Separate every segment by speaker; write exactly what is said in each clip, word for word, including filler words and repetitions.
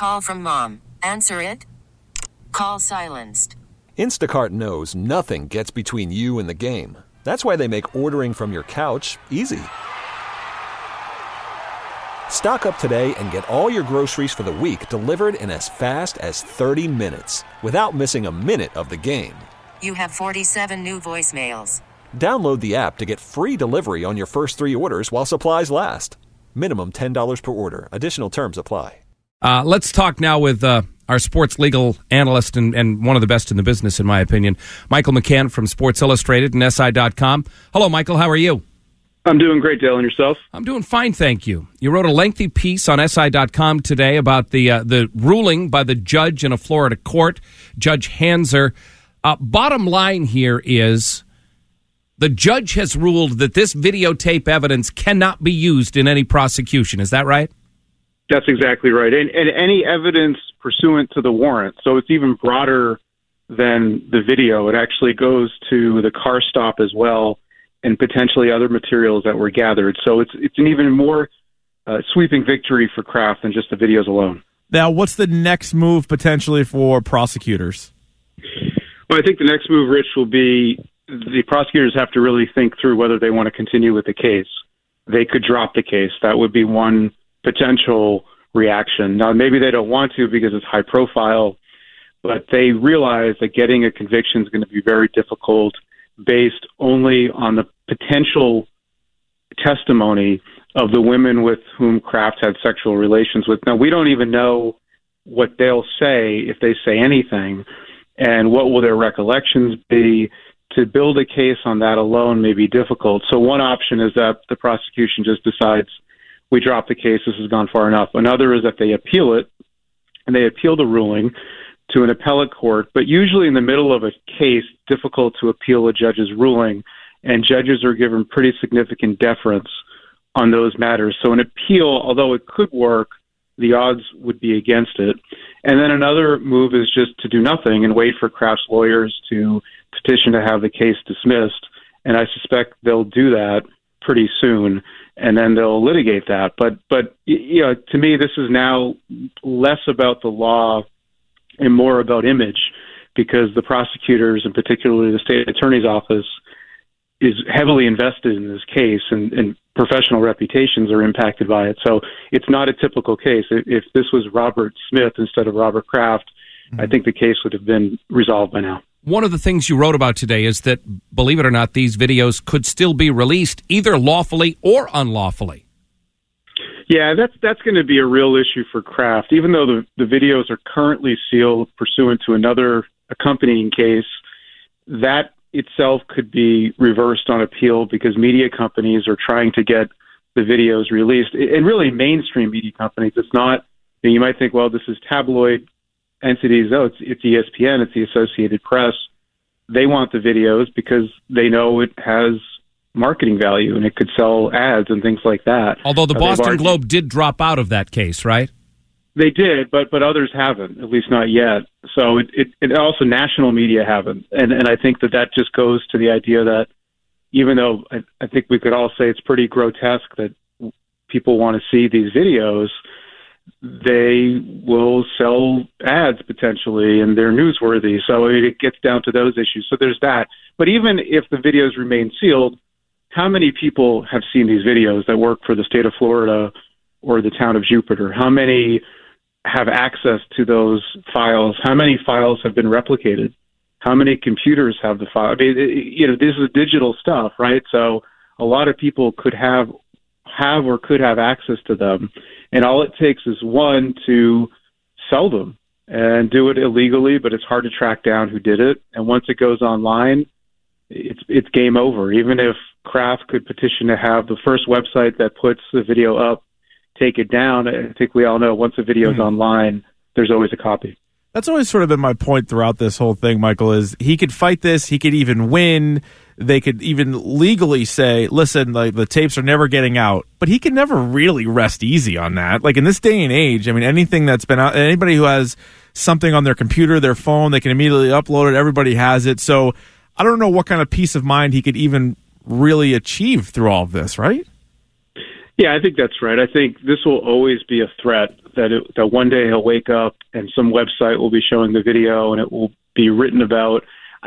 Speaker 1: call from mom. Answer it. Call silenced.
Speaker 2: Instacart knows nothing gets between you and the game. That's why they make ordering from your couch easy. Stock up today and get all your groceries for the week delivered in as fast as thirty minutes without missing a minute of the game.
Speaker 1: You have forty-seven new voicemails.
Speaker 2: Download the app to get free delivery on your first three orders while supplies last. Minimum ten dollars per order. Additional terms apply.
Speaker 3: Uh, let's talk now with uh, our sports legal analyst and, and one of the best in the business, in my opinion, Michael McCann from Sports Illustrated and S I dot com. Hello, Michael. How are you?
Speaker 4: I'm doing great, Dale. And yourself?
Speaker 3: I'm doing fine, thank you. You wrote a lengthy piece on S I dot com today about the uh, the ruling by the judge in a Florida court, Judge Hanser. Uh, bottom line here is the judge has ruled that this videotape evidence cannot be used in any prosecution. Is that right?
Speaker 4: That's exactly right. And, and any evidence pursuant to the warrant. So it's even broader than the video. It actually goes to the car stop as well and potentially other materials that were gathered. So it's it's an even more uh, sweeping victory for Kraft than just the videos alone.
Speaker 5: Now, what's the next move potentially for prosecutors?
Speaker 4: Well, I think the next move, Rich, will be the prosecutors have to really think through whether they want to continue with the case. They could drop the case. That would be one potential reaction. Now, maybe they don't want to because it's high profile, but they realize that getting a conviction is going to be very difficult based only on the potential testimony of the women with whom Kraft had sexual relations with. Now, we don't even know what they'll say if they say anything, and what will their recollections be. To build a case on that alone may be difficult. So one option is that the prosecution just decides, we drop the case, this has gone far enough. Another is that they appeal it, and they appeal the ruling to an appellate court. But usually in the middle of a case, difficult to appeal a judge's ruling, and judges are given pretty significant deference on those matters. So an appeal, although it could work, the odds would be against it. And then another move is just to do nothing and wait for Kraft's lawyers to petition to have the case dismissed. And I suspect they'll do that pretty soon, and then they'll litigate that. But, but you know, to me, this is now less about the law and more about image, because the prosecutors, and particularly the state attorney's office, is heavily invested in this case, and, and professional reputations are impacted by it. So it's not a typical case. If this was Robert Smith instead of Robert Kraft, mm-hmm. I think the case would have been resolved by now.
Speaker 3: One of the things you wrote about today is that, believe it or not, these videos could still be released either lawfully or unlawfully.
Speaker 4: Yeah, that's that's going to be a real issue for Kraft. Even though the, the videos are currently sealed pursuant to another accompanying case, that itself could be reversed on appeal because media companies are trying to get the videos released. And really mainstream media companies, it's not, you might think, well, this is tabloid entities. Oh, it's, it's E S P N, it's the Associated Press. They want the videos because they know it has marketing value and it could sell ads and things like that.
Speaker 3: Although the
Speaker 4: uh,
Speaker 3: Boston Globe did drop out of that case, right?
Speaker 4: They did, but but others haven't, at least not yet. So it, it, it also national media haven't. And, and I think that that just goes to the idea that even though I, I think we could all say it's pretty grotesque that people want to see these videos, they will sell ads potentially, and they're newsworthy. So it gets down to those issues. So there's that. But even if the videos remain sealed, how many people have seen these videos that work for the state of Florida or the town of Jupiter? How many have access to those files? How many files have been replicated? How many computers have the file? I mean, it, you know, this is digital stuff, right? So a lot of people could have have or could have access to them. And all it takes is one to sell them and do it illegally, but it's hard to track down who did it. And once it goes online, it's it's game over. Even if Kraft could petition to have the first website that puts the video up take it down, I think we all know once a video is mm-hmm. online, there's always a copy.
Speaker 5: That's always sort of been my point throughout this whole thing, Michael, is he could fight this, he could even win, they could even legally say, listen, like the tapes are never getting out, but he can never really rest easy on that. Like in this day and age, I mean, anything that's been out, anybody who has something on their computer, their phone, they can immediately upload it, everybody has it. So I don't know what kind of peace of mind he could even really achieve through all of this, right?
Speaker 4: Yeah, I think that's right. I think this will always be a threat that it, that one day he'll wake up and some website will be showing the video and it will be written about.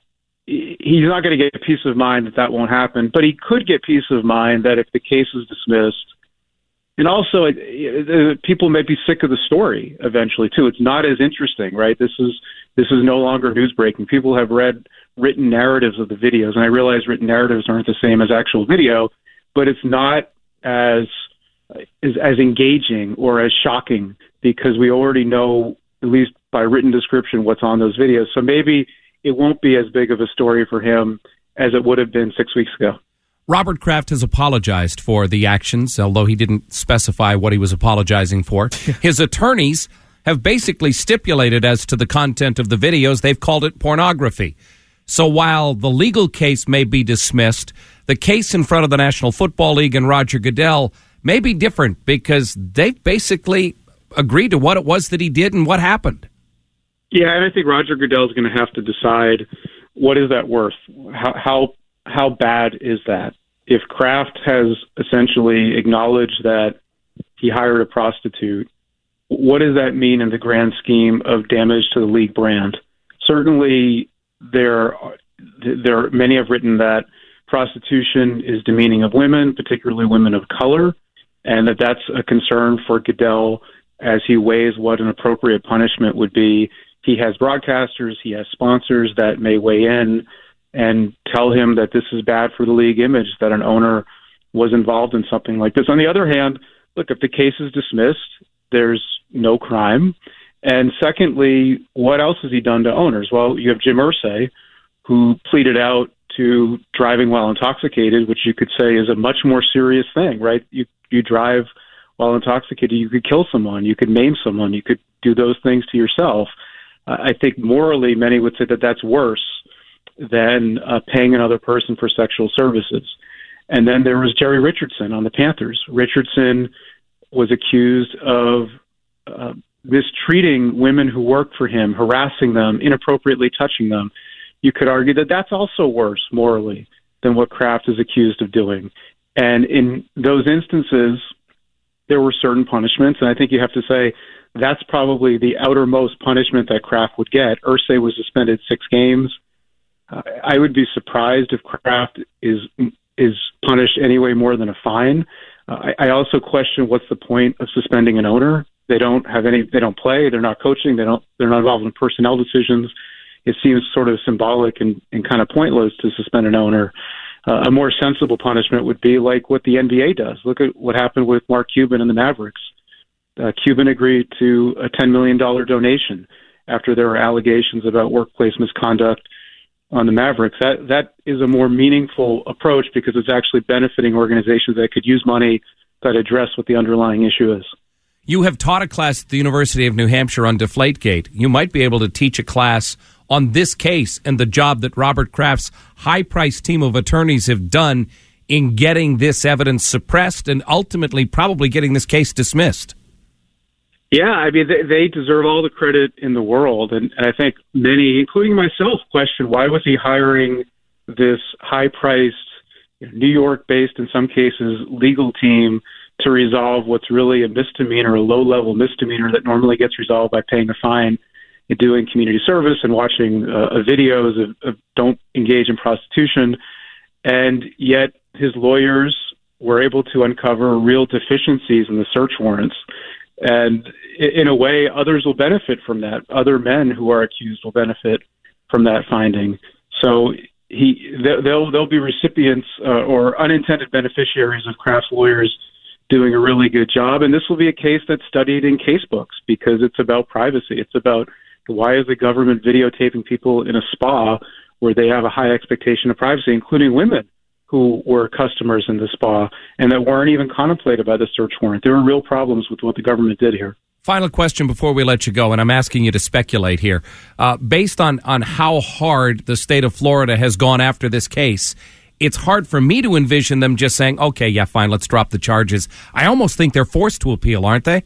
Speaker 4: He's not going to get peace of mind that that won't happen, but he could get peace of mind that if the case is dismissed, and also it, it, people may be sick of the story eventually too. It's not as interesting, right? This is this is no longer news breaking. People have read written narratives of the videos, and I realize written narratives aren't the same as actual video, but it's not as as, as engaging or as shocking because we already know, at least by written description, what's on those videos. So maybe it won't be as big of a story for him as it would have been six weeks ago.
Speaker 3: Robert Kraft has apologized for the actions, although he didn't specify what he was apologizing for. His attorneys have basically stipulated as to the content of the videos. They've called it pornography. So while the legal case may be dismissed, the case in front of the National Football League and Roger Goodell may be different because they've basically agreed to what it was that he did and what happened.
Speaker 4: Yeah, and I think Roger Goodell is going to have to decide what is that worth. How how how bad is that? If Kraft has essentially acknowledged that he hired a prostitute, what does that mean in the grand scheme of damage to the league brand? Certainly, there are, there many have written that prostitution is demeaning of women, particularly women of color, and that that's a concern for Goodell as he weighs what an appropriate punishment would be. He has broadcasters, he has sponsors that may weigh in and tell him that this is bad for the league image, that an owner was involved in something like this. On the other hand, look, if the case is dismissed, there's no crime. And secondly, what else has he done to owners? Well, you have Jim Irsay, who pleaded out to driving while intoxicated, which you could say is a much more serious thing, right? You you drive while intoxicated, you could kill someone, you could maim someone, you could do those things to yourself. Uh, I think morally, many would say that that's worse than uh, paying another person for sexual services. And then there was Jerry Richardson on the Panthers. Richardson was accused of uh, mistreating women who worked for him, harassing them, inappropriately touching them. You could argue that that's also worse morally than what Kraft is accused of doing. And in those instances, there were certain punishments, and I think you have to say that's probably the outermost punishment that Kraft would get. Irsay was suspended six games. Uh, I would be surprised if Kraft is is punished anyway more than a fine. Uh, I, I also question what's the point of suspending an owner. They don't have any. They don't play. They're not coaching. They don't. They're not involved in personnel decisions. It seems sort of symbolic and, and kind of pointless to suspend an owner. Uh, a more sensible punishment would be like what the N B A does. Look at what happened with Mark Cuban and the Mavericks. Uh, Cuban agreed to a ten million dollars donation after there were allegations about workplace misconduct on the Mavericks. That that is a more meaningful approach because it's actually benefiting organizations that could use money that address what the underlying issue is.
Speaker 3: You have taught a class at the University of New Hampshire on Deflategate. You might be able to teach a class on this case and the job that Robert Kraft's high-priced team of attorneys have done in getting this evidence suppressed and ultimately probably getting this case dismissed.
Speaker 4: Yeah, I mean, they, they deserve all the credit in the world. And, and I think many, including myself, question why was he hiring this high-priced, you know, New York-based, in some cases, legal team to resolve what's really a misdemeanor, a low-level misdemeanor that normally gets resolved by paying a fine and doing community service and watching uh, videos of, of don't engage in prostitution. And yet his lawyers were able to uncover real deficiencies in the search warrants. And in a way, others will benefit from that. Other men who are accused will benefit from that finding. So he, they'll they'll be recipients uh, or unintended beneficiaries of Kraft's lawyers doing a really good job. And this will be a case that's studied in case books because it's about privacy. It's about why is the government videotaping people in a spa where they have a high expectation of privacy, including women who were customers in the spa and that weren't even contemplated by the search warrant. There were real problems with what the government did here.
Speaker 3: Final question before we let you go, and I'm asking you to speculate here. Uh, based on, on how hard the state of Florida has gone after this case, it's hard for me to envision them just saying, okay, yeah, fine, let's drop the charges. I almost think they're forced to appeal, aren't they?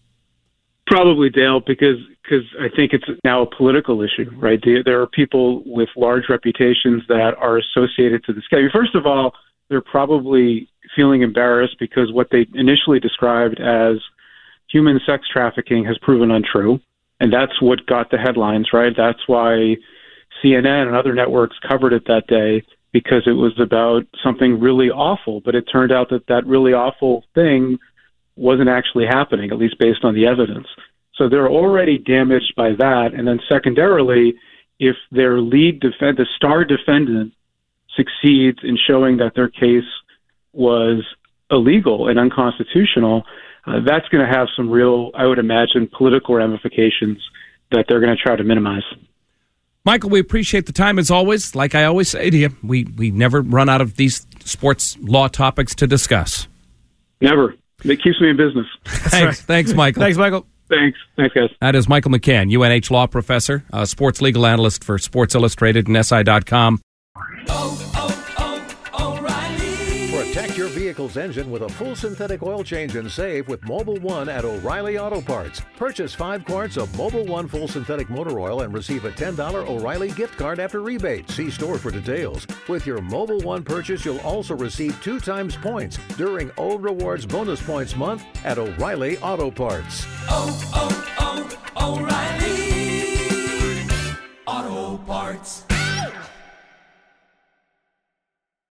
Speaker 4: Probably, Dale, because because I think it's now a political issue, right? There are people with large reputations that are associated to this case. First of all, they're probably feeling embarrassed because what they initially described as human sex trafficking has proven untrue. And that's what got the headlines, right? That's why C N N and other networks covered it that day, because it was about something really awful. But it turned out that that really awful thing wasn't actually happening, at least based on the evidence. So they're already damaged by that. And then secondarily, if their lead defend, the star defendant succeeds in showing that their case was illegal and unconstitutional, uh, that's going to have some real, I would imagine, political ramifications that they're going to try to minimize.
Speaker 3: Michael, we appreciate the time as always. Like I always say to you, we, we never run out of these sports law topics to discuss.
Speaker 4: Never. It keeps me in business.
Speaker 3: Thanks.
Speaker 5: Right.
Speaker 3: Thanks, Michael.
Speaker 5: Thanks, Michael.
Speaker 4: Thanks. Thanks, guys.
Speaker 3: That is Michael McCann, U N H law professor, uh, sports legal analyst for Sports Illustrated and S I dot com.
Speaker 6: Oh, oh, oh, O'Reilly.
Speaker 7: Protect your vehicle's engine with a full synthetic oil change and save with Mobil one at O'Reilly Auto Parts. Purchase five quarts of Mobil one full synthetic motor oil and receive a ten dollars O'Reilly gift card after rebate. See store for details. With your Mobil one purchase, you'll also receive two times points during O Rewards Bonus Points Month at O'Reilly Auto Parts.
Speaker 6: Oh, oh, oh, O'Reilly.